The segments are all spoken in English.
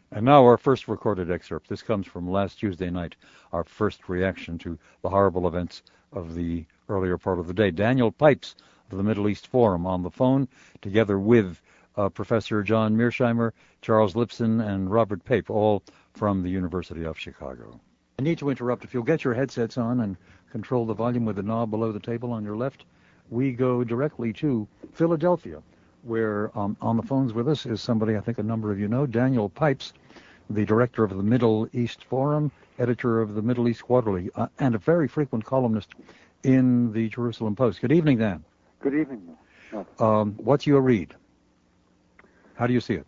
And now our first recorded excerpt. This comes from last Tuesday night, our first reaction to the horrible events of the earlier part of the day. Daniel Pipes of the Middle East Forum on the phone, together with Professor John Mearsheimer, Charles Lipson, and Robert Pape, all from the University of Chicago. I need to interrupt. If you'll get your headsets on and control the volume with the knob below the table on your left, we go directly to Philadelphia, where on the phones with us is somebody I think a number of you know, Daniel Pipes, the director of the Middle East Forum, editor of the Middle East Quarterly, and a very frequent columnist in the Jerusalem Post. Good evening, Dan. Good evening. What's your read? How do you see it?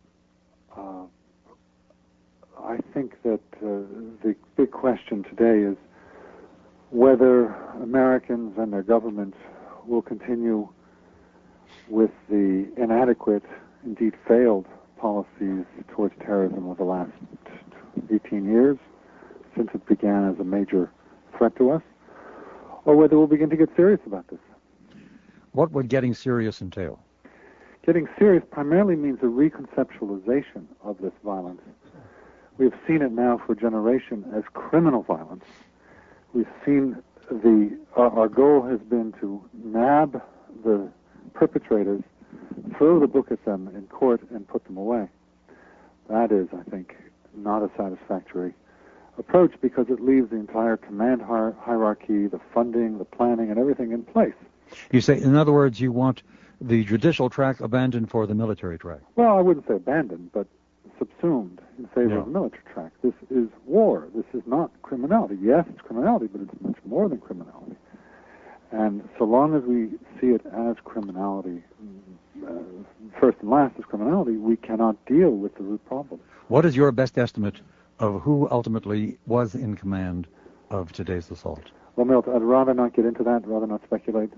I think that the big question today is whether Americans and their governments will continue with the inadequate, indeed failed, policies towards terrorism over the last 18 years, since it began as a major threat to us, or whether we'll begin to get serious about this. What would getting serious entail? Getting serious primarily means a reconceptualization of this violence. We've seen it now for a generation as criminal violence. We've seen our goal has been to nab the perpetrators, throw the book at them in court, and put them away. That is, I think, not a satisfactory approach because it leaves the entire command hierarchy, the funding, the planning, and everything in place. You say, in other words, you want the judicial track abandoned for the military track? Well, I wouldn't say abandoned, but subsumed in favor of the military track. This is war. This is not criminality. Yes, it's criminality, but it's much more than criminality. And so long as we see it as criminality, first and last as criminality, we cannot deal with the root problem. What is your best estimate of who ultimately was in command of today's assault? Well, Milt, I'd rather not get into that, rather not speculate,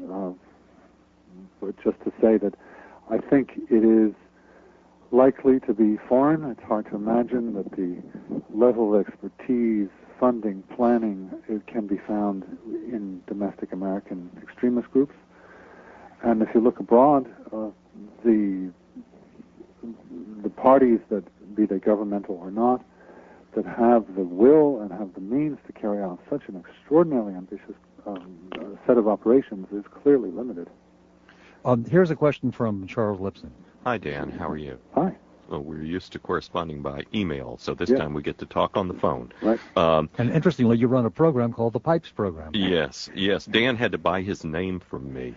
but just to say that I think it is likely to be foreign. It's hard to imagine that the level of expertise, funding, planning, it can be found in domestic American extremist groups. And if you look abroad, the parties that, be they governmental or not, that have the will and have the means to carry out such an extraordinarily ambitious set of operations is clearly limited. Here's a question from Charles Lipson. Hi, Dan. How are you? Hi. Well, we're used to corresponding by email, so this time we get to talk on the phone. Right. And interestingly, you run a program called the Pipes Program. Yes. Dan had to buy his name from me.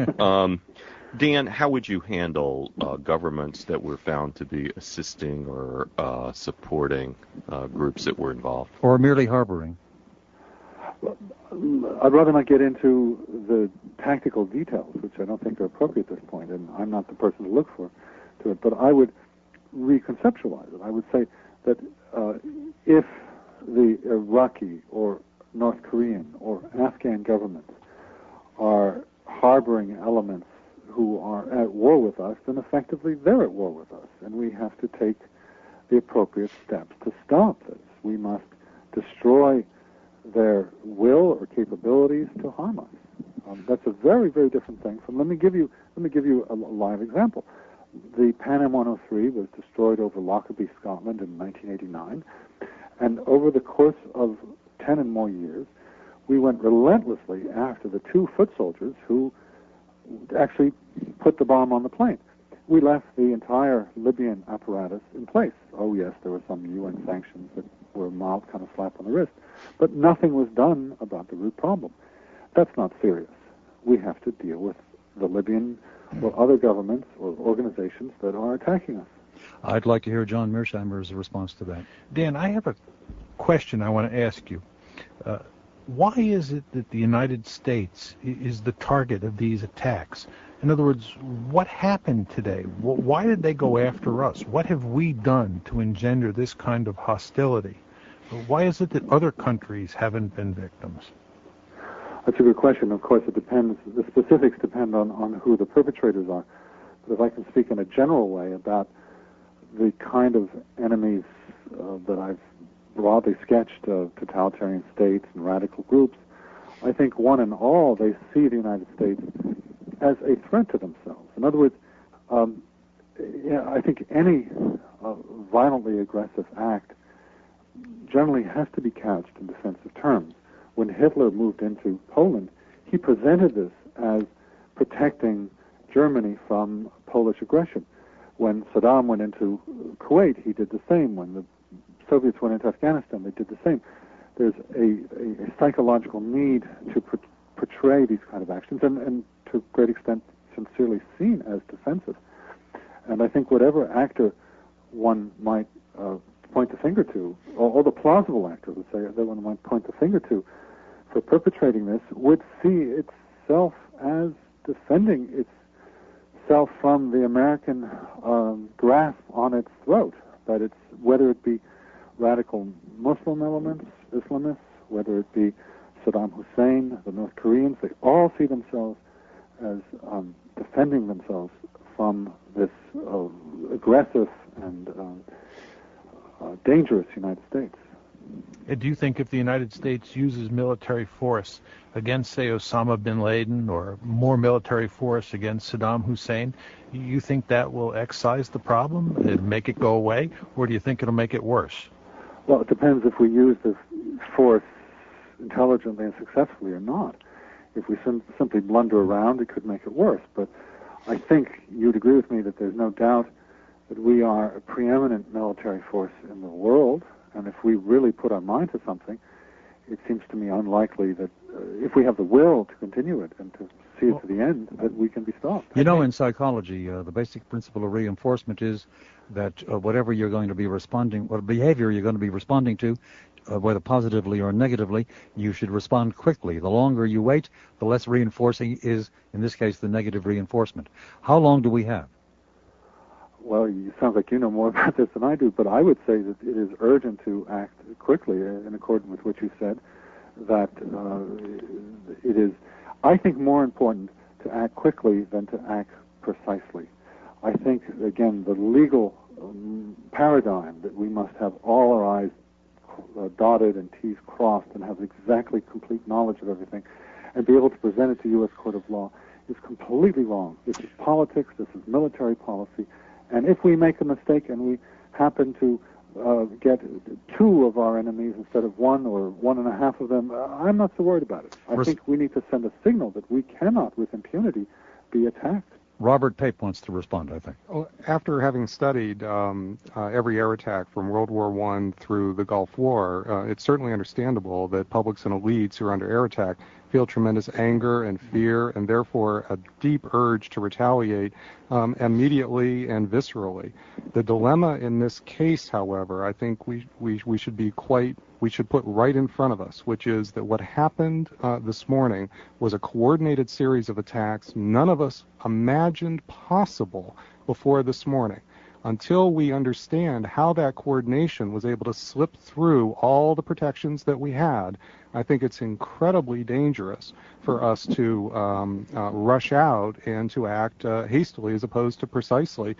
Dan, how would you handle governments that were found to be assisting or supporting groups that were involved? Or merely harboring? I'd rather not get into the tactical details, which I don't think are appropriate at this point, and I'm not the person to look to it, but I would reconceptualize it. I would say that if the Iraqi or North Korean or Afghan governments are harboring elements who are at war with us, then effectively they're at war with us, and we have to take the appropriate steps to stop this. We must destroy their will or capabilities to harm us. That's a very, very different thing from. Let me give you a live example. The Pan Am 103 was destroyed over Lockerbie, Scotland in 1989, and over the course of 10 and more years, we went relentlessly after the two foot soldiers who actually put the bomb on the plane. We left the entire Libyan apparatus in place. Oh yes, there were some UN sanctions that were a mild kind of slap on the wrist, but nothing was done about the root problem. That's not serious. We have to deal with the Libyan or other governments or organizations that are attacking us. I'd like to hear John Mearsheimer's response to that. Dan, I have a question I want to ask you. Why is it that the United States is the target of these attacks? In other words, what happened today? Why did they go after us? What have we done to engender this kind of hostility? Why is it that other countries haven't been victims? That's a good question. Of course, it depends. The specifics depend on who the perpetrators are. But if I can speak in a general way about the kind of enemies that I've broadly sketched, totalitarian states and radical groups, I think one and all, they see the United States as a threat to themselves. In other words, I think any violently aggressive act generally has to be couched in defensive terms. When Hitler moved into Poland, he presented this as protecting Germany from Polish aggression. When Saddam went into Kuwait, he did the same. When the Soviets went into Afghanistan, they did the same. There's a psychological need to portray these kind of actions, and to a great extent sincerely seen as defensive. And I think whatever actor one might point the finger to, or the plausible actor, let's say, that one might point the finger to for perpetrating this, would see itself as defending itself from the American grasp on its throat. That it's, whether it be radical Muslim elements, Islamists, whether it be Saddam Hussein, the North Koreans, they all see themselves as defending themselves from this aggressive and dangerous United States. Do you think if the United States uses military force against, say, Osama bin Laden, or more military force against Saddam Hussein, you think that will excise the problem and make it go away, or do you think it'll make it worse? Well, it depends if we use the force intelligently and successfully or not. If we simply blunder around, it could make it worse. But I think you'd agree with me that there's no doubt that we are a preeminent military force in the world, and if we really put our mind to something, it seems to me unlikely that if we have the will to continue it and to see it to the end, that we can be stopped. You know, in psychology, the basic principle of reinforcement is that whatever you're going to be responding, what behavior you're going to be responding to, whether positively or negatively, you should respond quickly. The longer you wait, the less reinforcing is, in this case, the negative reinforcement. How long do we have? Well, it sounds like you know more about this than I do, but I would say that it is urgent to act quickly, in accordance with what you said, that it is, I think, more important to act quickly than to act precisely. I think, again, the legal paradigm that we must have all our I's dotted and T's crossed and have exactly complete knowledge of everything and be able to present it to U.S. Court of Law is completely wrong. This is politics, this is military policy, and if we make a mistake and we happen to get two of our enemies instead of one or one and a half of them, I'm not so worried about it. I think we need to send a signal that we cannot, with impunity, be attacked. Robert Pape wants to respond, I think. After having studied every air attack from World War I through the Gulf War, it's certainly understandable that publics and elites who are under air attack feel tremendous anger and fear, and therefore a deep urge to retaliate immediately and viscerally. The dilemma in this case, however, I think we should put right in front of us, which is that what happened this morning was a coordinated series of attacks none of us imagined possible before this morning. Until we understand how that coordination was able to slip through all the protections that we had, I think it's incredibly dangerous for us to rush out and to act hastily as opposed to precisely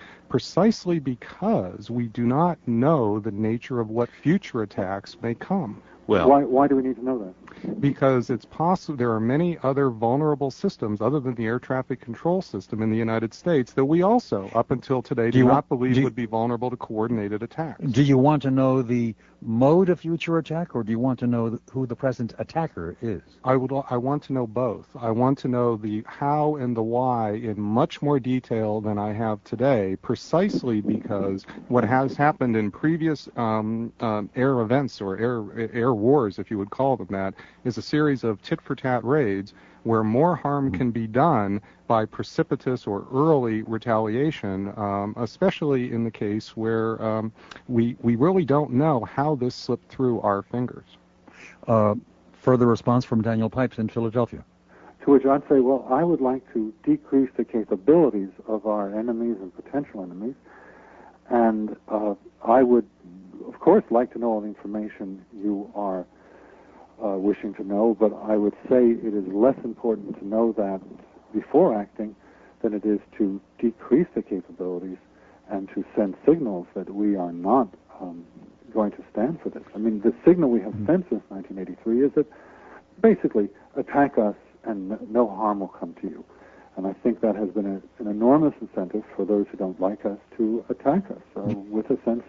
because we do not know the nature of what future attacks may come. Well, why do we need to know that? Because it's possible there are many other vulnerable systems other than the air traffic control system in the United States that we also, up until today, do not believe would be vulnerable to coordinated attacks. Do you want to know the mode of future attack, or do you want to know who the present attacker is? I want to know both. I want to know the how and the why in much more detail than I have today, precisely because what has happened in previous air events or air wars, if you would call them that, is a series of tit-for-tat raids where more harm can be done by precipitous or early retaliation, especially in the case where we really don't know how this slipped through our fingers. Further response from Daniel Pipes in Philadelphia. To which I'd say, well, I would like to decrease the capabilities of our enemies and potential enemies, and I would, of course, like to know all the information you are wishing to know, but I would say it is less important to know that before acting than it is to decrease the capabilities and to send signals that we are not going to stand for this. I mean, the signal we have sent since 1983 is that basically attack us and no harm will come to you. And I think that has been an enormous incentive for those who don't like us to attack us with a sense of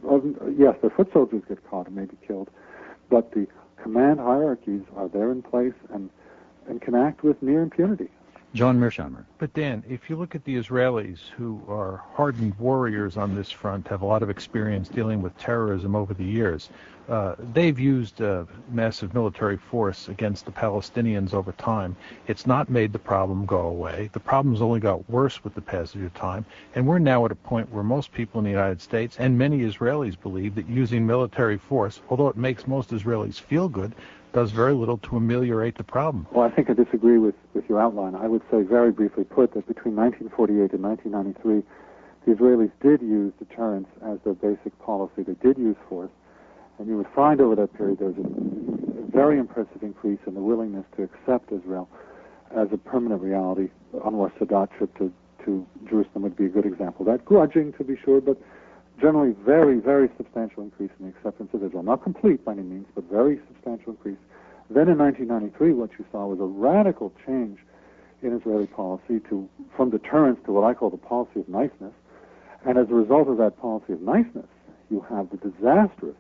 yes, the foot soldiers get caught and may be killed, but the command hierarchies are there in place and can act with near impunity. John Mearsheimer. But Dan, if you look at the Israelis, who are hardened warriors on this front, have a lot of experience dealing with terrorism over the years, they've used massive military force against the Palestinians over time. It's not made the problem go away. The problem's only got worse with the passage of time, and we're now at a point where most people in the United States and many Israelis believe that using military force, although it makes most Israelis feel good, does very little to ameliorate the problem. Well, I think I disagree with your outline. I would say, very briefly put, that between 1948 and 1993, the Israelis did use deterrence as their basic policy. They did use force. And you would find over that period there was a very impressive increase in the willingness to accept Israel as a permanent reality. Anwar Sadat's trip to Jerusalem would be a good example. That grudging, to be sure, but generally very, very substantial increase in the acceptance of Israel. Not complete by any means, but very substantial increase. Then in 1993, what you saw was a radical change in Israeli policy from deterrence to what I call the policy of niceness. And as a result of that policy of niceness, you have the disastrous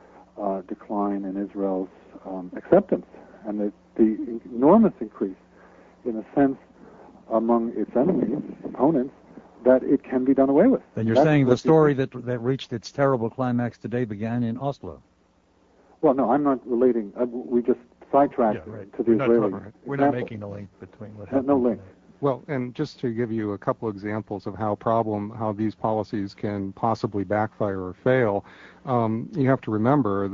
decline in Israel's acceptance and the enormous increase in a sense among its enemies, opponents, that it can be done away with. Then you're saying the story that reached its terrible climax today began in Oslo. Well, no, I'm not relating. We just sidetracked to the Israeli. We're not making a link between what happened. No link. Well, and just to give you a couple examples of how these policies can possibly backfire or fail, you have to remember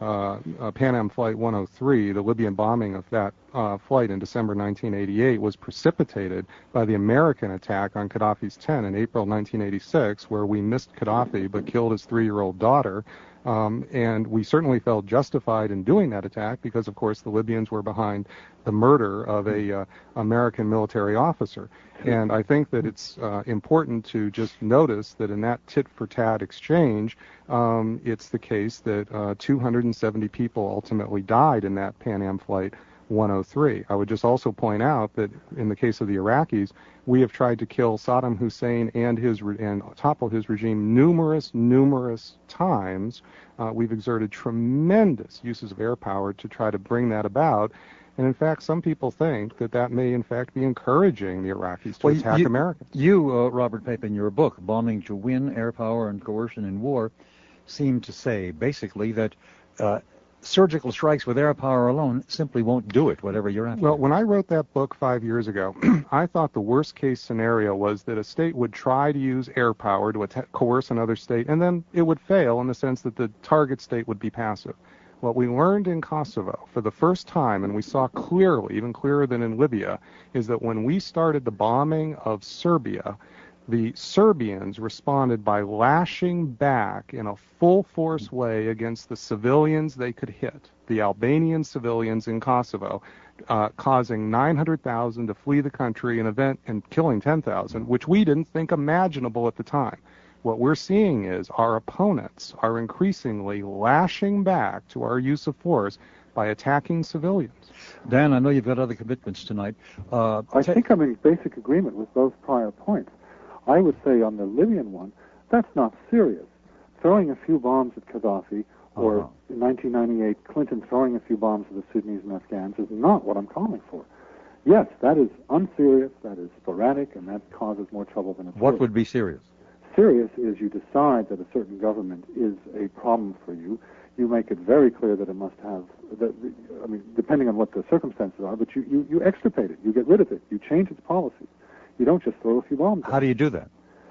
that Pan Am Flight 103, the Libyan bombing of that flight in December 1988, was precipitated by the American attack on Gaddafi's tent in April 1986, where we missed Gaddafi but killed his 3-year-old daughter. And we certainly felt justified in doing that attack because, of course, the Libyans were behind the murder of a American military officer. And I think that it's important to just notice that in that tit-for-tat exchange, it's the case that 270 people ultimately died in that Pan Am Flight 103. I would just also point out that in the case of the Iraqis, we have tried to kill Saddam Hussein and topple his regime numerous times. We've exerted tremendous uses of air power to try to bring that about. And in fact, some people think that may in fact be encouraging the Iraqis to attack Americans. You, Robert Pape, in your book, Bombing to Win, Air Power and Coercion in War, seem to say basically that surgical strikes with air power alone simply won't do it, whatever you're after. Well, when I wrote that book 5 years ago, I thought the worst case scenario was that a state would try to use air power to coerce another state, and then it would fail in the sense that the target state would be passive. What we learned in Kosovo for the first time, and we saw clearly, even clearer than in Libya, is that when we started the bombing of Serbia, the Serbians responded by lashing back in a full-force way against the civilians they could hit, the Albanian civilians in Kosovo, causing 900,000 to flee the country and killing 10,000, which we didn't think imaginable at the time. What we're seeing is our opponents are increasingly lashing back to our use of force by attacking civilians. Dan, I know you've got other commitments tonight. I think I'm in basic agreement with those prior points. I would say on the Libyan one, that's not serious. Throwing a few bombs at Gaddafi, or in 1998, Clinton throwing a few bombs at the Sudanese and Afghans is not what I'm calling for. Yes, that is unserious, that is sporadic, and that causes more trouble than it's What worth. would be serious? Serious is you decide that a certain government is a problem for you. You make it very clear that it must have, depending on what the circumstances are, but you extirpate it, you get rid of it, you change its policies. You don't just throw a few bombs. How do you do that?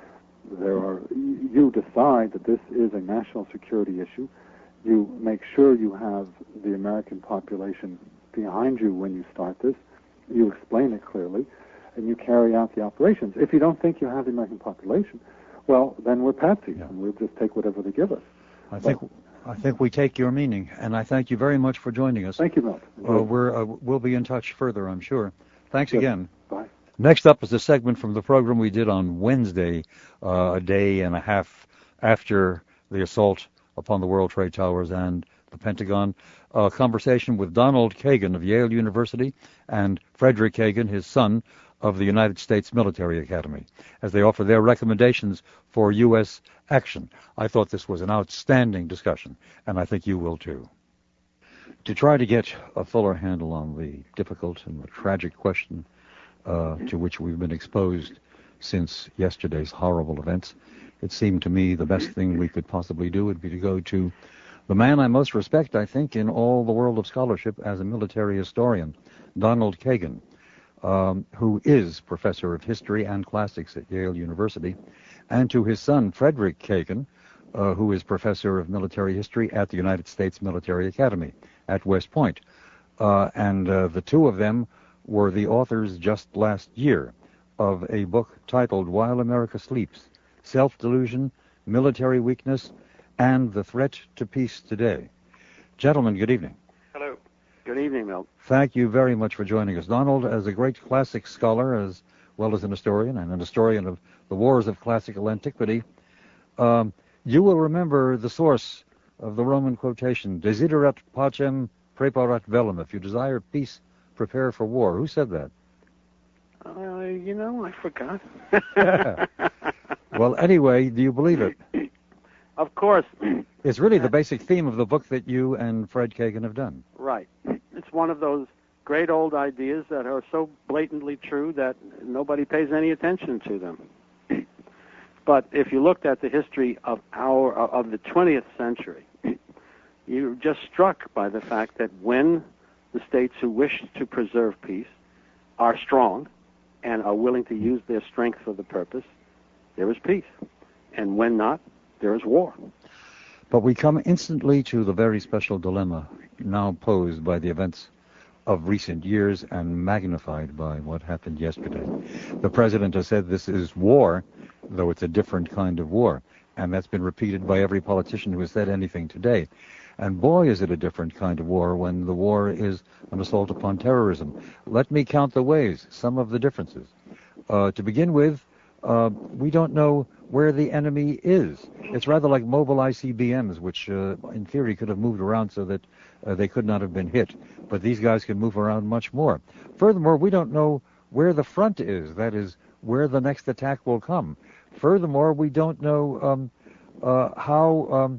You decide that this is a national security issue. You make sure you have the American population behind you when you start this. You explain it clearly, and you carry out the operations. If you don't think you have the American population, well, then we're patsies, and we'll just take whatever they give us. I think we take your meaning, and I thank you very much for joining us. Thank you, Milt. We'll be in touch further, I'm sure. Thanks again. Bye. Next up is a segment from the program we did on Wednesday, a day and a half after the assault upon the World Trade Towers and the Pentagon, a conversation with Donald Kagan of Yale University and Frederick Kagan, his son, of the United States Military Academy, as they offer their recommendations for U.S. action. I thought this was an outstanding discussion, and I think you will too. To try to get a fuller handle on the difficult and the tragic question to which we've been exposed since yesterday's horrible events, it seemed to me the best thing we could possibly do would be to go to the man I most respect, I think, in all the world of scholarship as a military historian, Donald Kagan, who is professor of history and classics at Yale University, and to his son, Frederick Kagan, who is professor of military history at the United States Military Academy at West Point. And the two of them were the authors just last year of a book titled While America Sleeps, Self-Delusion, Military Weakness, and the Threat to Peace Today. Gentlemen, good evening. Hello. Good evening, Milt. Thank you very much for joining us. Donald, as a great classics scholar, as well as an historian, and an historian of the wars of classical antiquity, you will remember the source of the Roman quotation, Desiderat pacem preparat bellum. If you desire peace, prepare for war. Who said that? I forgot. Well, anyway, do you believe it? Of course. It's really the basic theme of the book that you and Fred Kagan have done. Right. It's one of those great old ideas that are so blatantly true that nobody pays any attention to them. But if you looked at the history of the 20th century, you're just struck by the fact that when the states who wish to preserve peace are strong and are willing to use their strength for the purpose, there is peace. And when not, there is war. But we come instantly to the very special dilemma now posed by the events of recent years and magnified by what happened yesterday. The president has said this is war, though it's a different kind of war. And that's been repeated by every politician who has said anything today. And boy, is it a different kind of war when the war is an assault upon terrorism. Let me count the ways, some of the differences. To begin with, we don't know where the enemy is. It's rather like mobile ICBMs, which in theory could have moved around so that they could not have been hit. But these guys can move around much more. Furthermore, we don't know where the front is, that is, where the next attack will come. Furthermore, we don't know how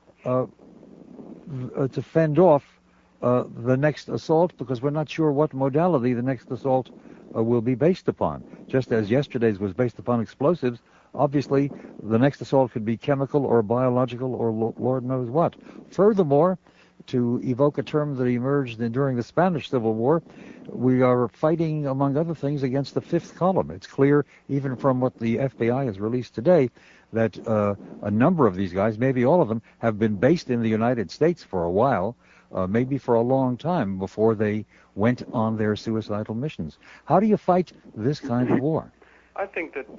to fend off the next assault, because we're not sure what modality the next assault will be based upon. Just as yesterday's was based upon explosives, obviously the next assault could be chemical or biological or Lord knows what. Furthermore, to evoke a term that emerged during the Spanish Civil War, we are fighting, among other things, against the fifth column. It's clear, even from what the FBI has released today, that a number of these guys, maybe all of them, have been based in the United States for a while, maybe for a long time, before they went on their suicidal missions. How do you fight this kind of war? I think that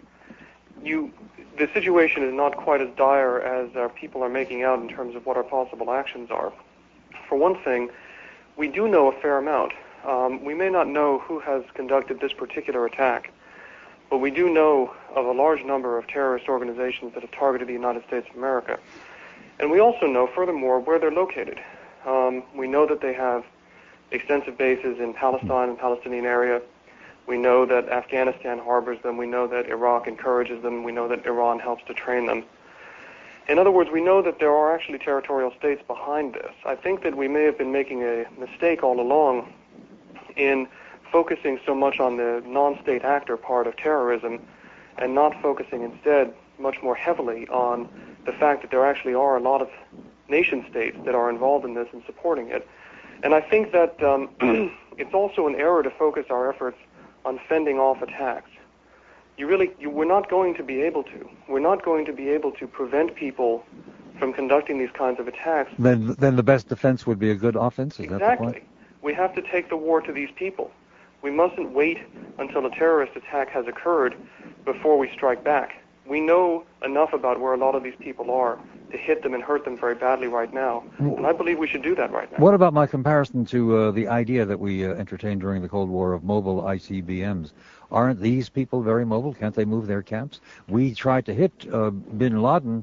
the situation is not quite as dire as our people are making out in terms of what our possible actions are. For one thing, we do know a fair amount. We may not know who has conducted this particular attack, but we do know of a large number of terrorist organizations that have targeted the United States of America. And we also know, furthermore, where they're located. We know that they have extensive bases in Palestine and Palestinian area. We know that Afghanistan harbors them. We know that Iraq encourages them. We know that Iran helps to train them. In other words, we know that there are actually territorial states behind this. I think that we may have been making a mistake all along in focusing so much on the non-state actor part of terrorism and not focusing instead much more heavily on the fact that there actually are a lot of nation states that are involved in this and supporting it. And I think that it's also an error to focus our efforts on fending off attacks. We're not going to be able to. We're not going to be able to prevent people from conducting these kinds of attacks. Then the best defense would be a good offense? Is that the point? Exactly. We have to take the war to these people. We mustn't wait until a terrorist attack has occurred before we strike back. We know enough about where a lot of these people are to hit them and hurt them very badly right now. And I believe we should do that right now. What about my comparison to the idea that we entertained during the Cold War of mobile ICBMs? Aren't these people very mobile? Can't they move their camps? We tried to hit bin Laden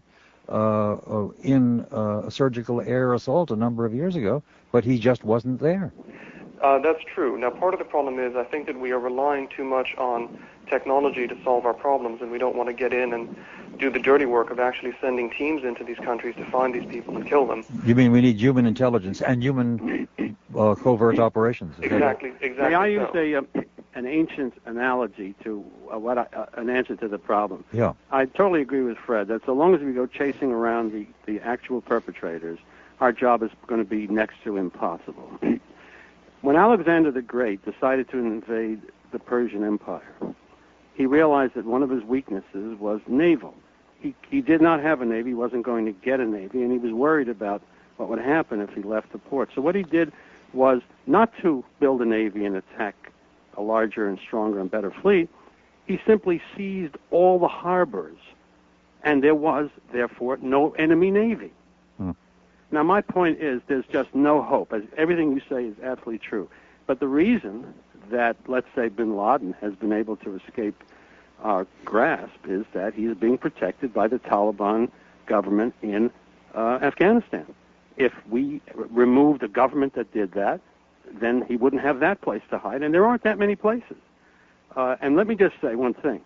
in a surgical air assault a number of years ago, but he just wasn't there. That's true. Now, part of the problem is I think that we are relying too much on technology to solve our problems, and we don't want to get in and do the dirty work of actually sending teams into these countries to find these people and kill them. You mean we need human intelligence and human covert operations? Exactly. May I use an ancient analogy to an answer to the problem? Yeah. I totally agree with Fred that so long as we go chasing around the actual perpetrators, our job is going to be next to impossible. When Alexander the Great decided to invade the Persian Empire, he realized that one of his weaknesses was naval. He did not have a navy, he wasn't going to get a navy, and he was worried about what would happen if he left the port. So what he did was not to build a navy and attack a larger and stronger and better fleet. He simply seized all the harbors, and there was, therefore, no enemy navy. Now, my point is there's just no hope. Everything you say is absolutely true. But the reason that, let's say, bin Laden has been able to escape our grasp is that he is being protected by the Taliban government in Afghanistan. If we removed the government that did that, then he wouldn't have that place to hide, and there aren't that many places. And let me just say one thing.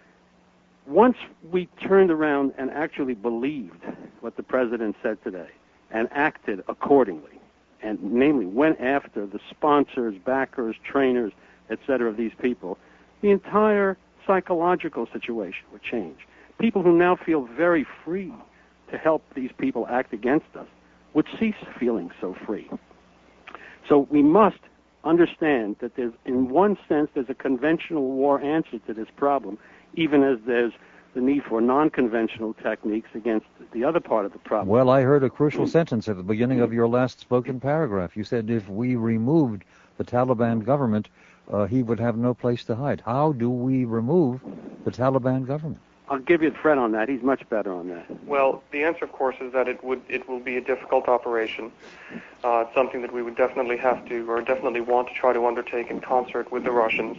Once we turned around and actually believed what the president said today and acted accordingly, and namely went after the sponsors, backers, trainers, etc. of these people, the entire psychological situation would change. People who now feel very free to help these people act against us would cease feeling so free. So we must understand that there's, in one sense, there's a conventional war answer to this problem, even as there's the need for non-conventional techniques against the other part of the problem. Well, I heard a crucial sentence at the beginning of your last spoken paragraph. You said if we removed the Taliban government, he would have no place to hide. How do we remove the Taliban government? I'll give you Fred on that. He's much better on that. Well, the answer, of course, is that it will be a difficult operation. It's something that we would definitely have to, or definitely want to try to undertake in concert with the Russians.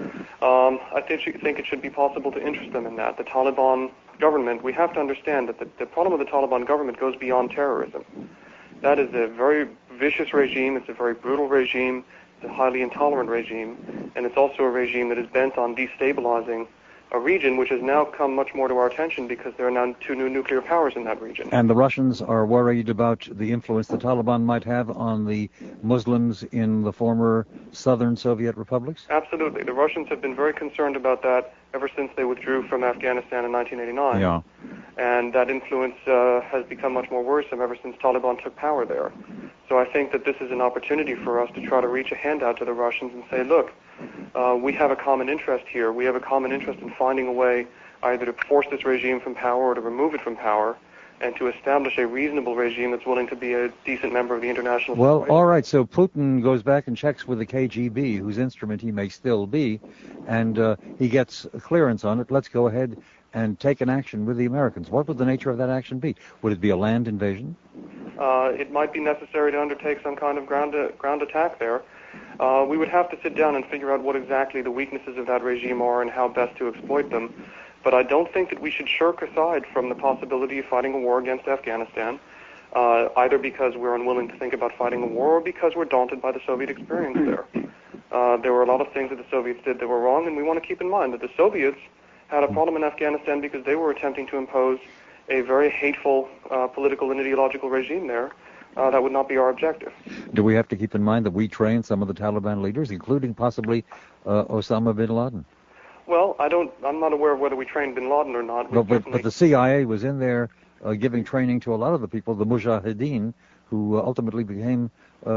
I think it should be possible to interest them in that. The Taliban government, we have to understand that the problem of the Taliban government goes beyond terrorism. That is a very vicious regime. It's a very brutal regime. It's a highly intolerant regime. And it's also a regime that is bent on destabilizing a region which has now come much more to our attention because there are now two new nuclear powers in that region. And the Russians are worried about the influence the Taliban might have on the Muslims in the former southern Soviet republics? Absolutely. The Russians have been very concerned about that ever since they withdrew from Afghanistan in 1989. Yeah. And that influence has become much more worrisome ever since Taliban took power there. So I think that this is an opportunity for us to try to reach a hand out to the Russians and say, look, we have a common interest here. We have a common interest in finding a way either to force this regime from power or to remove it from power and to establish a reasonable regime that's willing to be a decent member of the international society. Well, all right, so Putin goes back and checks with the KGB, whose instrument he may still be, and he gets a clearance on it. Let's go ahead and take an action with the Americans. What would the nature of that action be? Would it be a land invasion? It might be necessary to undertake some kind of ground attack there. We would have to sit down and figure out what exactly the weaknesses of that regime are and how best to exploit them. But I don't think that we should shirk aside from the possibility of fighting a war against Afghanistan, either because we're unwilling to think about fighting a war or because we're daunted by the Soviet experience there. There were a lot of things that the Soviets did that were wrong, and we want to keep in mind that the Soviets had a problem in Afghanistan because they were attempting to impose a very hateful political and ideological regime there. That would not be our objective. Do we have to keep in mind that we trained some of the Taliban leaders, including possibly Osama bin Laden? Well, I'm not aware of whether we trained bin Laden or not. But the CIA was in there giving training to a lot of the people, the Mujahideen, who ultimately became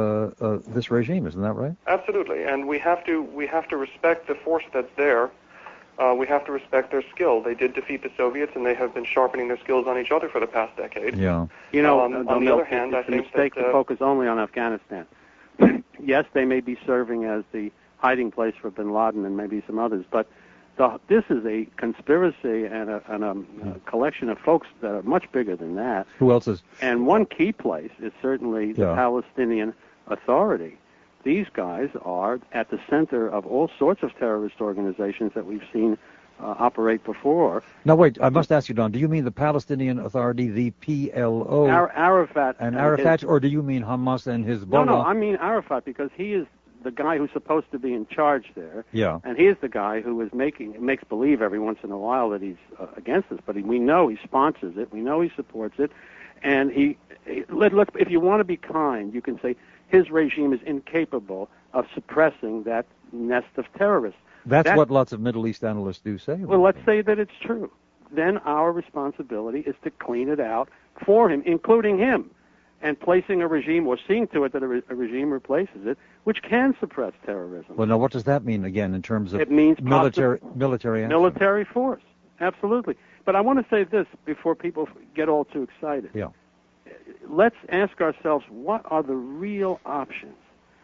this regime. Isn't that right? Absolutely, and we have to respect the force that's there. We have to respect their skill. They did defeat the Soviets, and they have been sharpening their skills on each other for the past decade. Yeah. You know, on the other hand, I think it's a mistake to focus only on Afghanistan. Yes, they may be serving as the hiding place for bin Laden and maybe some others, but this is a conspiracy and a collection of folks that are much bigger than that. Who else is? And one key place is certainly the Palestinian Authority. These guys are at the center of all sorts of terrorist organizations that we've seen operate before. Now, wait, I must ask you, Don, do you mean the Palestinian Authority, the PLO, Arafat and Arafat, or do you mean Hamas and Hezbollah? No, I mean Arafat, because he is the guy who's supposed to be in charge there. Yeah. And he is the guy who is makes believe every once in a while that he's against us, but we know he sponsors it, we know he supports it, and if you want to be kind, you can say his regime is incapable of suppressing that nest of terrorists. That's what lots of Middle East analysts do say. Well, let's say that it's true. Then our responsibility is to clean it out for him, including him, and placing a regime or seeing to it that a regime replaces it, which can suppress terrorism. Well, now, what does that mean, again, in terms of it means military action? Military force, absolutely. But I want to say this before people get all too excited. Yeah. Let's ask ourselves, what are the real options?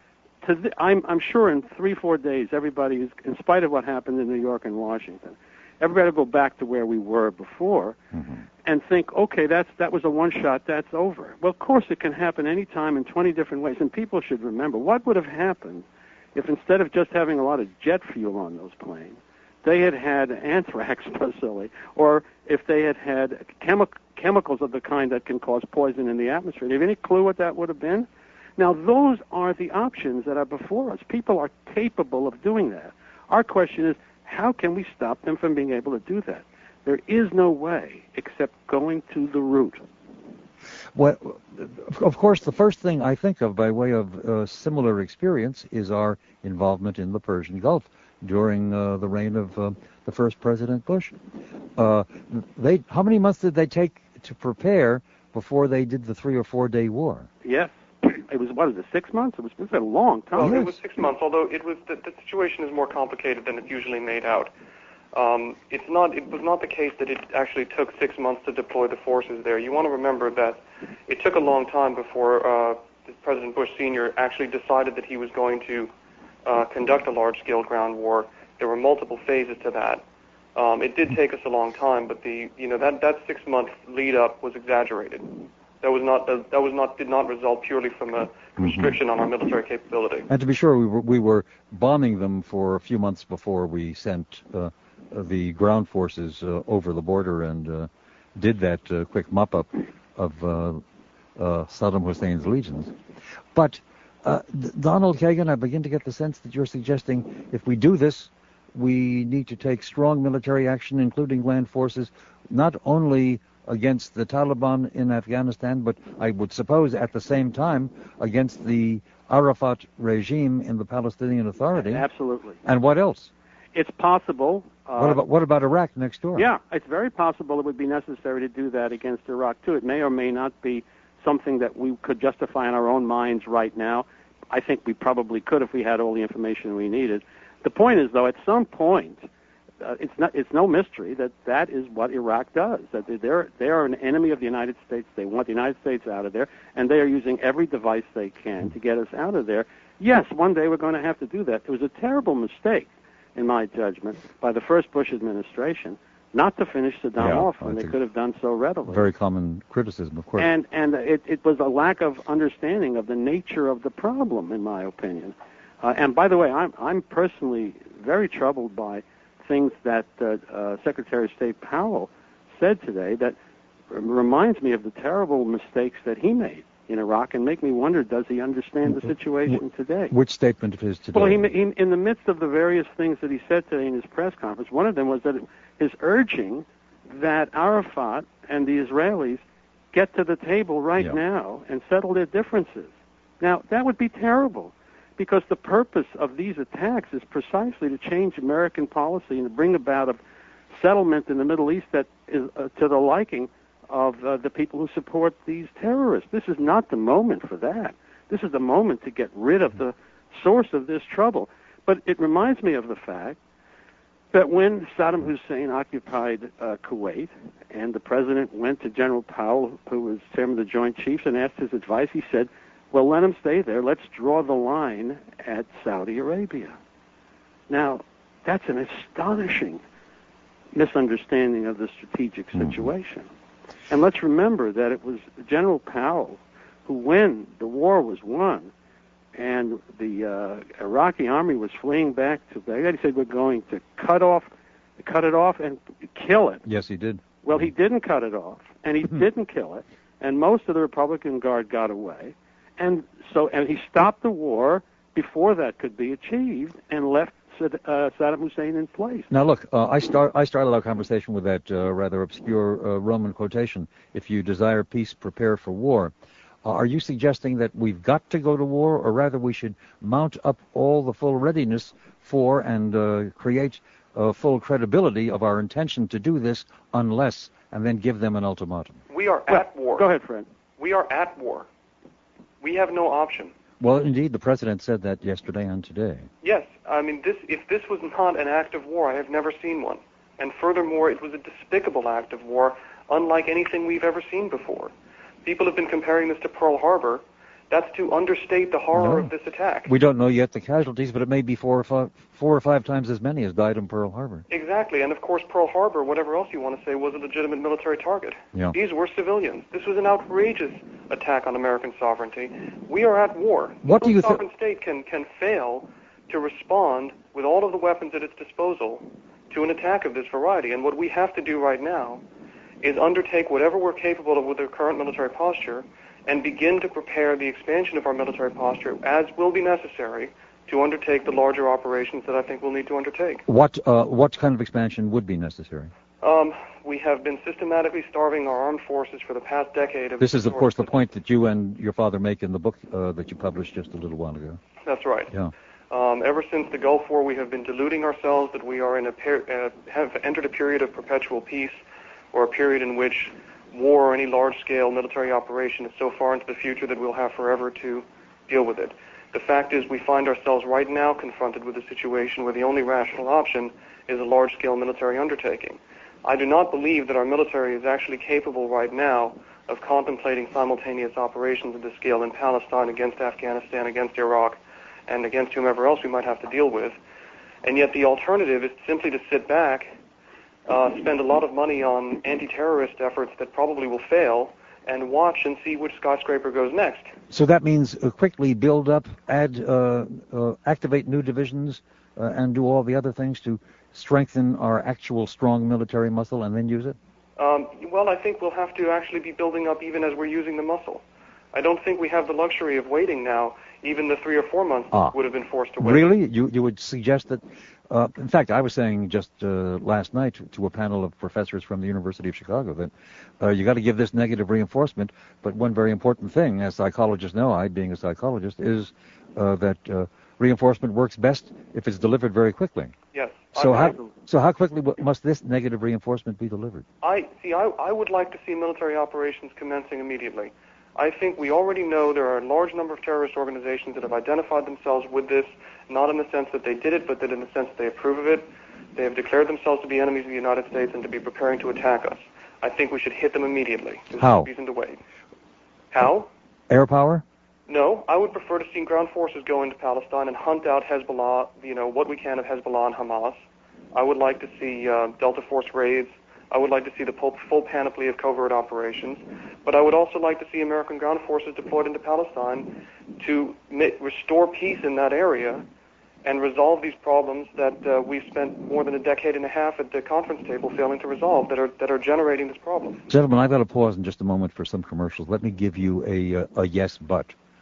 I'm sure in 3-4 days, everybody is, in spite of what happened in New York and Washington, everybody will go back to where we were before and think, okay, that was a one-shot, that's over. Well, of course, it can happen any time in 20 different ways, and people should remember, what would have happened if instead of just having a lot of jet fuel on those planes, they had anthrax bacilli, or if they had chemicals of the kind that can cause poison in the atmosphere? Do you have any clue what that would have been? Now, those are the options that are before us. People are capable of doing that. Our question is, how can we stop them from being able to do that? There is no way except going to the root. Well, of course, the first thing I think of by way of similar experience is our involvement in the Persian Gulf during the reign of the first President Bush. How many months did they take to prepare before they did the 3 or 4 day war? Yes. It was, 6 months? It was a long time. Well, it was 6 months, although it was the situation is more complicated than it's usually made out. It was not the case that it actually took 6 months to deploy the forces there. You want to remember that it took a long time before President Bush Sr. actually decided that he was going to conduct a large-scale ground war. There were multiple phases to that. It did take us a long time, but that 6 month lead up was exaggerated. Did not result purely from a restriction on our military capability. And to be sure, we were bombing them for a few months before we sent the ground forces over the border and did that quick mop-up of Saddam Hussein's legions. But Donald Kagan, I begin to get the sense that you're suggesting if we do this, we need to take strong military action, including land forces, not only against the Taliban in Afghanistan, but I would suppose at the same time against the Arafat regime in the Palestinian Authority. Absolutely. And what else? It's possible. What about Iraq next door? Yeah, it's very possible it would be necessary to do that against Iraq, too. It may or may not be something that we could justify in our own minds right now. I think we probably could if we had all the information we needed. The point is, though, at some point, it's no mystery that is what Iraq does. That they are an enemy of the United States. They want the United States out of there, and they are using every device they can to get us out of there. Yes, one day we're going to have to do that. It was a terrible mistake, in my judgment, by the first Bush administration not to finish Saddam off when they could have done so readily. Very common criticism, of course. And it was a lack of understanding of the nature of the problem, in my opinion. And by the way, I'm personally very troubled by things that Secretary of State Powell said today that reminds me of the terrible mistakes that he made in Iraq and make me wonder, does he understand the situation today? Which statement of his today? Well, he, in the midst of the various things that he said today in his press conference, one of them was that his urging that Arafat and the Israelis get to the table right now and settle their differences. Now, that would be terrible, because the purpose of these attacks is precisely to change American policy and to bring about a settlement in the Middle East that is to the liking of the people who support these terrorists. This is not the moment for that. This is the moment to get rid of the source of this trouble. But it reminds me of the fact that when Saddam Hussein occupied Kuwait and the president went to General Powell, who was chairman of the Joint Chiefs, and asked his advice, he said, well, let him stay there. Let's draw the line at Saudi Arabia. Now, that's an astonishing misunderstanding of the strategic situation. And let's remember that it was General Powell who, when the war was won and the Iraqi army was fleeing back to Baghdad, he said, we're going to cut off cut it off and kill it. Yes, he did. Well, he didn't cut it off, and he didn't kill it, and most of the Republican Guard got away, and he stopped the war before that could be achieved, and left Saddam Hussein in place. Now, look, I started our conversation with that rather obscure Roman quotation: "If you desire peace, prepare for war." Are you suggesting that we've got to go to war, or rather we should mount up all the full readiness for and create full credibility of our intention to do this, unless, and then give them an ultimatum? We are at war. Go ahead, Fred. We are at war. We have no option. Well, indeed, the president said that yesterday and today. Yes, I mean, if this was not an act of war, I have never seen one. And furthermore, it was a despicable act of war, unlike anything we've ever seen before. People have been comparing this to Pearl Harbor. That's to understate the horror of this attack. We don't know yet the casualties, but it may be four or five times as many as died in Pearl Harbor. Exactly, and of course Pearl Harbor, whatever else you want to say, was a legitimate military target. Yeah. These were civilians. This was an outrageous attack on American sovereignty. We are at war. What do you think? No sovereign state can fail to respond with all of the weapons at its disposal to an attack of this variety. And what we have to do right now is undertake whatever we're capable of with our current military posture and begin to prepare the expansion of our military posture, as will be necessary, to undertake the larger operations that I think we'll need to undertake. What kind of expansion would be necessary? We have been systematically starving our armed forces for the past decade. This is, of course, the point that you and your father make in the book that you published just a little while ago. That's right. Yeah. Ever since the Gulf War, we have been deluding ourselves that we are have entered a period of perpetual peace, or a period in which war or any large-scale military operation is so far into the future that we'll have forever to deal with it. The fact is we find ourselves right now confronted with a situation where the only rational option is a large-scale military undertaking. I do not believe that our military is actually capable right now of contemplating simultaneous operations of this scale in Palestine, against Afghanistan, against Iraq, and against whomever else we might have to deal with. And yet the alternative is simply to sit back, spend a lot of money on anti-terrorist efforts that probably will fail, and watch and see which skyscraper goes next. So that means quickly build up, activate new divisions, and do all the other things to strengthen our actual strong military muscle, and then use it? Well, I think we'll have to actually be building up even as we're using the muscle. I don't think we have the luxury of waiting now. Even the 3 or 4 months would have been forced to wait. Really? You would suggest that... in fact, I was saying just last night to a panel of professors from the University of Chicago that you got to give this negative reinforcement, but one very important thing, as psychologists know, I being a psychologist, is that reinforcement works best if it's delivered very quickly. Yes. So how quickly must this negative reinforcement be delivered? I would like to see military operations commencing immediately. I think we already know there are a large number of terrorist organizations that have identified themselves with this, not in the sense that they did it, but that in the sense that they approve of it. They have declared themselves to be enemies of the United States and to be preparing to attack us. I think we should hit them immediately. There's no reason to wait. How? Air power? No, I would prefer to see ground forces go into Palestine and hunt out Hezbollah, what we can of Hezbollah and Hamas. I would like to see Delta Force raids. I would like to see the full panoply of covert operations, but I would also like to see American ground forces deployed into Palestine to restore peace in that area and resolve these problems that we've spent more than a decade and a half at the conference table failing to resolve, that are generating this problem. Gentlemen, I've got to pause in just a moment for some commercials. Let me give you a yes but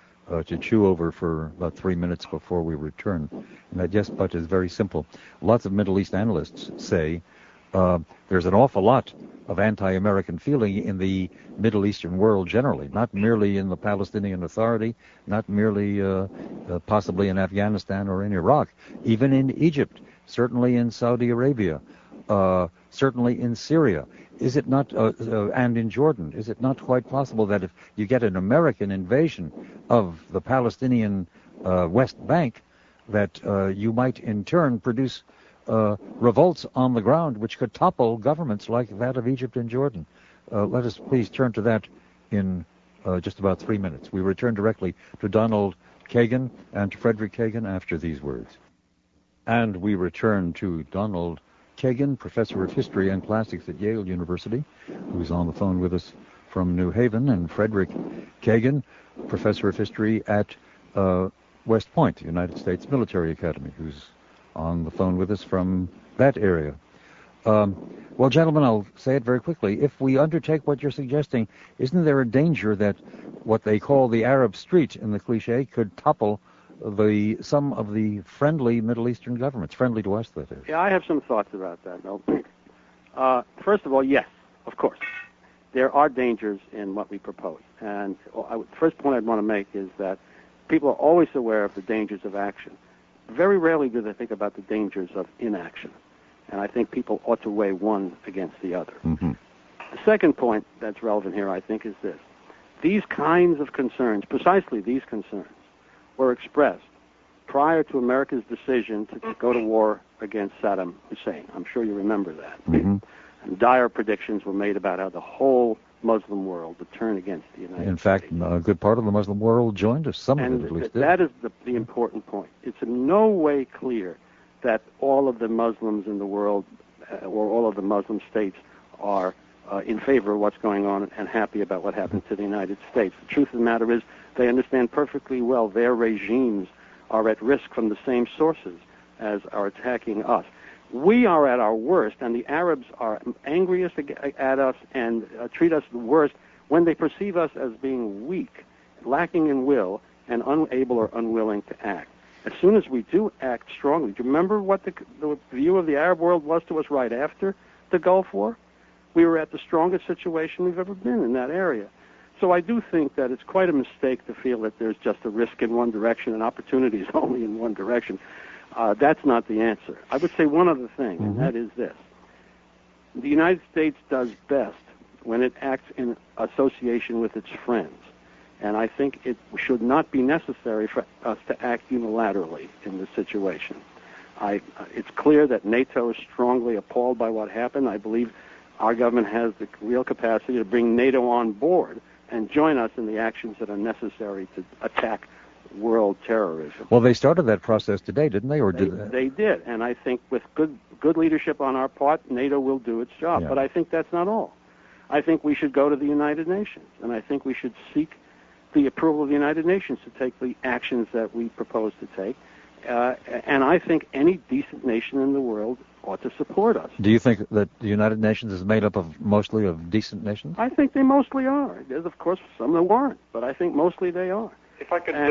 to chew over for about 3 minutes before we return. And that yes but is very simple. Lots of Middle East analysts say there's an awful lot of anti-American feeling in the Middle Eastern world generally, not merely in the Palestinian Authority, not merely possibly in Afghanistan or in Iraq, even in Egypt, certainly in Saudi Arabia, certainly in Syria. Is it not, and in Jordan, is it not quite possible that if you get an American invasion of the Palestinian West Bank, that you might in turn produce revolts on the ground which could topple governments like that of Egypt and Jordan? Let us please turn to that in just about 3 minutes. We return directly to Donald Kagan and to Frederick Kagan after these words. And we return to Donald Kagan, professor of history and classics at Yale University, who's on the phone with us from New Haven, and Frederick Kagan, professor of history at West Point, the United States Military Academy, who's on the phone with us from that area. Well, gentlemen, I'll say it very quickly. If we undertake what you're suggesting, isn't there a danger that what they call the Arab Street in the cliche could topple some of the friendly Middle Eastern governments, friendly to us, that is? Yeah, I have some thoughts about that, Milton. First of all, yes, of course. There are dangers in what we propose. And the first point I'd want to make is that people are always aware of the dangers of action. Very rarely do they think about the dangers of inaction. And I think people ought to weigh one against the other. Mm-hmm. The second point that's relevant here, I think, is this. These kinds of concerns, precisely these concerns, were expressed prior to America's decision to go to war against Saddam Hussein. I'm sure you remember that. Mm-hmm. And dire predictions were made about how the whole Muslim world would turn against the United States. In fact, a good part of the Muslim world joined us. Some of it, at least, did. That is the important point. It's in no way clear that all of the Muslims in the world or all of the Muslim states are in favor of what's going on and happy about what happened to the United States. The truth of the matter is they understand perfectly well their regimes are at risk from the same sources as are attacking us. We are at our worst, and the Arabs are angriest at us and treat us the worst when they perceive us as being weak, lacking in will, and unable or unwilling to act. As soon as we do act strongly, do you remember what the view of the Arab world was to us right after the Gulf War? We were at the strongest situation we've ever been in that area. So I do think that it's quite a mistake to feel that there's just a risk in one direction and opportunities only in one direction. That's not the answer. I would say one other thing, and that is this. The United States does best when it acts in association with its friends. And I think it should not be necessary for us to act unilaterally in this situation. It's clear that NATO is strongly appalled by what happened. I believe our government has the real capacity to bring NATO on board and join us in the actions that are necessary to attack world terrorism. Well, they started that process today, didn't they? Or did they did, and I think with good leadership on our part, NATO will do its job. Yeah. But I think that's not all. I think we should go to the United Nations, and I think we should seek the approval of the United Nations to take the actions that we propose to take. And I think any decent nation in the world ought to support us. Do you think that the United Nations is made up of mostly of decent nations? I think they mostly are. There's, of course, some that aren't, but I think mostly they are. If I could,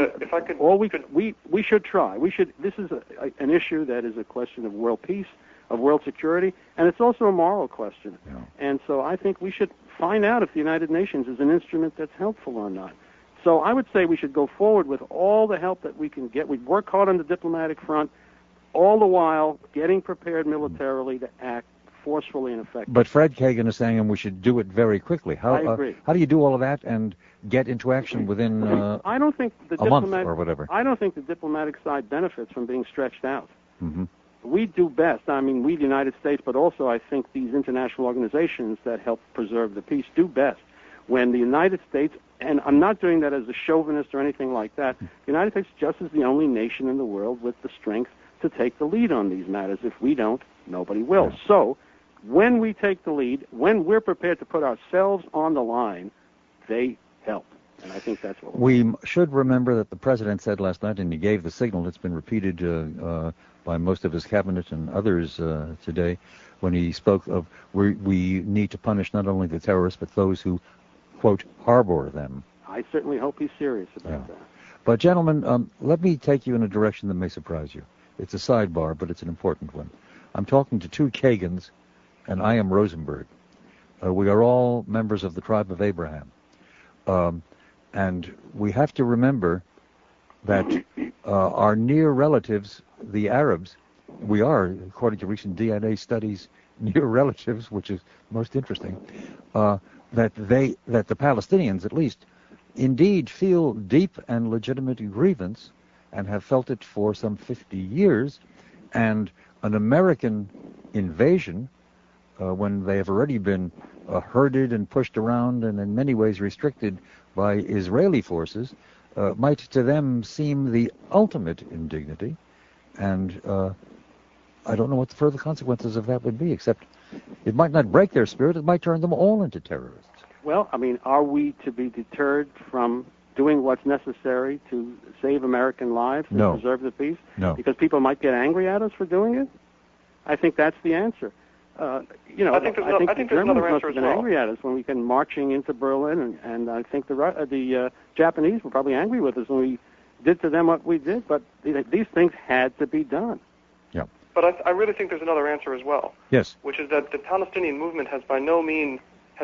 we should try. We should. This is an issue that is a question of world peace, of world security, and it's also a moral question. Yeah. And so I think we should find out if the United Nations is an instrument that's helpful or not. So I would say we should go forward with all the help that we can get. We'd work hard on the diplomatic front, all the while getting prepared militarily to act forcefully and effectively. But Fred Kagan is saying we should do it very quickly. I agree. How do you do all of that and get into action within I don't think a month or whatever? I don't think the diplomatic side benefits from being stretched out. Mm-hmm. We do best. I mean, we, the United States, but also I think these international organizations that help preserve the peace do best when the United States, and I'm not doing that as a chauvinist or anything like that, the United States just is the only nation in the world with the strength to take the lead on these matters. If we don't, nobody will. Yeah. So when we take the lead, when we're prepared to put ourselves on the line, they help. And I think that's what we should remember that the president said last night, and he gave the signal, it's been repeated by most of his cabinet and others today, when he spoke of we need to punish not only the terrorists, but those who, quote, harbor them. I certainly hope he's serious about that. But, gentlemen, let me take you in a direction that may surprise you. It's a sidebar, but it's an important one. I'm talking to two Kagans, and I am Rosenberg. We are all members of the tribe of Abraham. And we have to remember that our near relatives, the Arabs, we are, according to recent DNA studies, near relatives, which is most interesting, that the Palestinians, at least, indeed feel deep and legitimate grievance and have felt it for some 50 years. And an American invasion, when they have already been herded and pushed around and in many ways restricted by Israeli forces, might to them seem the ultimate indignity. And I don't know what the further consequences of that would be, except it might not break their spirit, it might turn them all into terrorists. Well, I mean, are we to be deterred from doing what's necessary to save American lives and preserve the peace? No. Because people might get angry at us for doing it? I think that's the answer. You know, I think the there's Germans another must answer have as been well. angry at us when we came marching into Berlin, and I think the Japanese were probably angry with us when we did to them what we did. But these things had to be done. Yeah. But I really think there's another answer as well. Yes. Which is that the Palestinian movement has by no means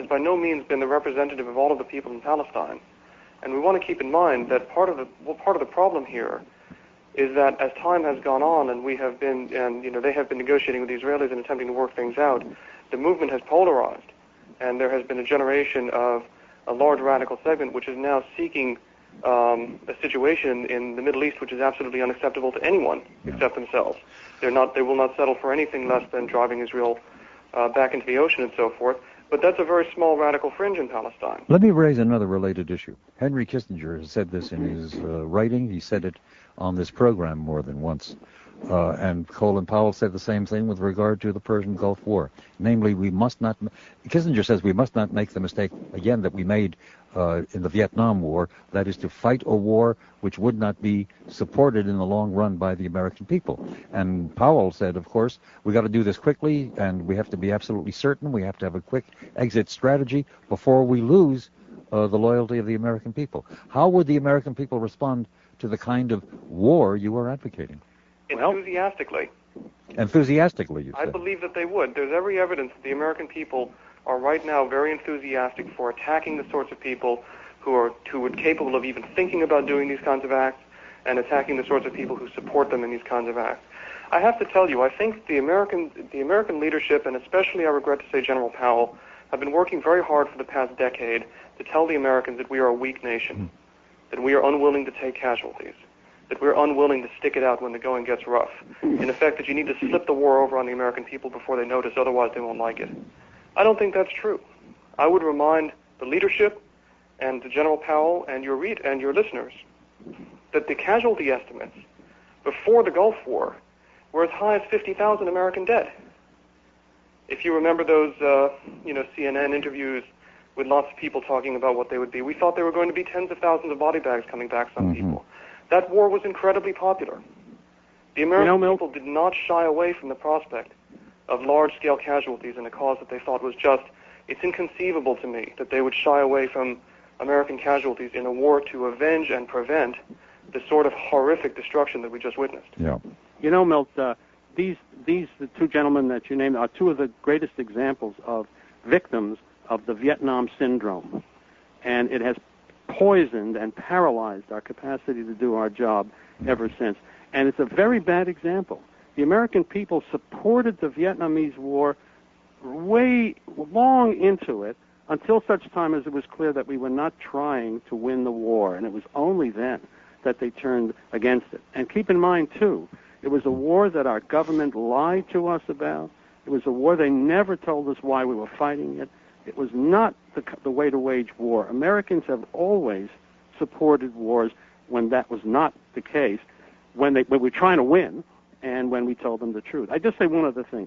been the representative of all of the people in Palestine. And we want to keep in mind that part of the problem here is that as time has gone on and they have been negotiating with the Israelis and attempting to work things out, the movement has polarized, and there has been a generation of a large radical segment which is now seeking a situation in the Middle East which is absolutely unacceptable to anyone except themselves. They will not settle for anything less than driving Israel back into the ocean and so forth. But that's a very small radical fringe in Palestine. Let me raise another related issue. Henry Kissinger has said this in his writing. He said it on this program more than once. And Colin Powell said the same thing with regard to the Persian Gulf War. Namely, Kissinger says we must not make the mistake, again, that we made in the Vietnam War, that is to fight a war which would not be supported in the long run by the American people. And Powell said, of course, we got to do this quickly, and we have to be absolutely certain. We have to have a quick exit strategy before we lose the loyalty of the American people. How would the American people respond to the kind of war you are advocating? Enthusiastically. Enthusiastically, you say? I believe that they would. There's every evidence that the American people are right now very enthusiastic for attacking the sorts of people who are capable of even thinking about doing these kinds of acts, and attacking the sorts of people who support them in these kinds of acts. I have to tell you, I think the American leadership, and especially I regret to say General Powell, have been working very hard for the past decade to tell the Americans that we are a weak nation, that we are unwilling to take casualties, that we're unwilling to stick it out when the going gets rough. In effect, that you need to slip the war over on the American people before they notice, otherwise they won't like it. I don't think that's true. I would remind the leadership and General Powell and your listeners that the casualty estimates before the Gulf War were as high as 50,000 American dead. If you remember those, CNN interviews with lots of people talking about what they would be, we thought there were going to be tens of thousands of body bags coming back, some people. That war was incredibly popular. The American people did not shy away from the prospect of large-scale casualties in a cause that they thought was just. It's inconceivable to me that they would shy away from American casualties in a war to avenge and prevent the sort of horrific destruction that we just witnessed. Yeah. You know, Milt, the two gentlemen that you named are two of the greatest examples of victims of the Vietnam syndrome. And it has poisoned and paralyzed our capacity to do our job ever since. And it's a very bad example. The American people supported the Vietnamese War way long into it until such time as it was clear that we were not trying to win the war. And it was only then that they turned against it. And keep in mind, too, it was a war that our government lied to us about. It was a war they never told us why we were fighting it. It was not the way to wage war. Americans have always supported wars when that was not the case, when we were trying to win and when we told them the truth. I just say one other thing.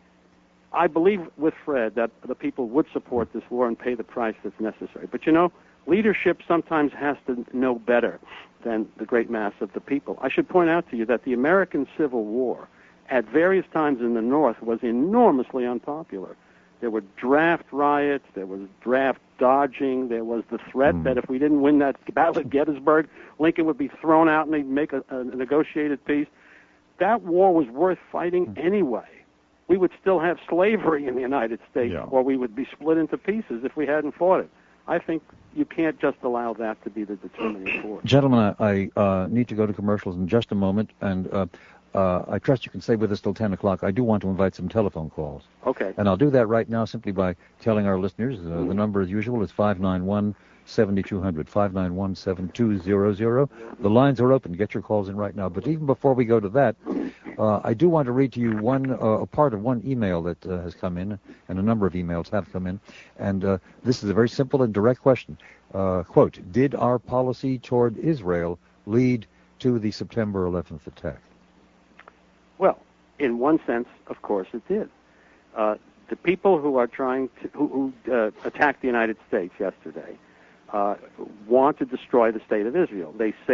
I believe with Fred that the people would support this war and pay the price that's necessary. But, you know, leadership sometimes has to know better than the great mass of the people. I should point out to you that the American Civil War at various times in the North was enormously unpopular. There were draft riots, there was draft dodging, there was the threat that if we didn't win that battle at Gettysburg, Lincoln would be thrown out and they'd make a negotiated peace. That war was worth fighting anyway. We would still have slavery in the United States, or we would be split into pieces if we hadn't fought it. I think you can't just allow that to be the determining force. Gentlemen, I need to go to commercials in just a moment, and I trust you can stay with us till 10 o'clock. I do want to invite some telephone calls. Okay. And I'll do that right now simply by telling our listeners the number, as usual, is 591-7200, 591-7200. The lines are open. Get your calls in right now. But even before we go to that, I do want to read to you a part of one email that has come in, and a number of emails have come in. And this is a very simple and direct question. Quote, did our policy toward Israel lead to the September 11th attack? Well, in one sense, of course it did. The people who are trying to, who attacked the United States yesterday want to destroy the state of Israel. They say